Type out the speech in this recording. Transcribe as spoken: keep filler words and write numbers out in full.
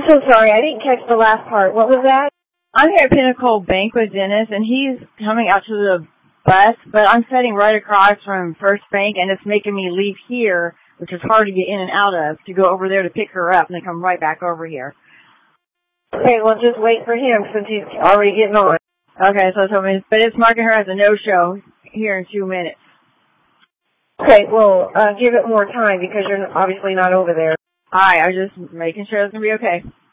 so sorry. I didn't catch the last part. What was that? I'm here at Pinnacle Bank with Dennis, and he's coming out to the bus, but I'm sitting right across from First Bank, and it's making me leave here, which is hard to get in and out of, to go over there to pick her up and then come right back over here. Okay, well, just wait for him since he's already getting on. Okay, so, so but it's marking her as a no-show here in two minutes. Okay, well, uh, give it more time because you're obviously not over there. All right, I was just making sure it's going to be okay.